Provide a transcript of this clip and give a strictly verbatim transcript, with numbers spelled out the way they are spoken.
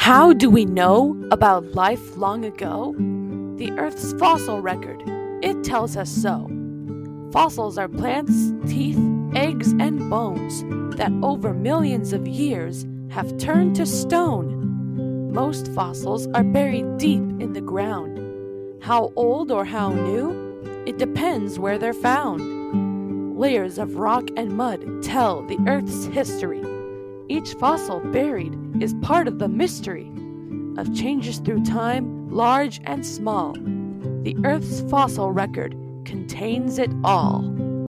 How do we know about life long ago? The Earth's fossil record, it tells us so. Fossils are plants, teeth, eggs, and bones that over millions of years have turned to stone. Most fossils are buried deep in the ground. How old or how new? It depends where they're found. Layers of rock and mud tell the Earth's history. Each fossil buried is part of the mystery of changes through time, large and small. The Earth's fossil record contains it all.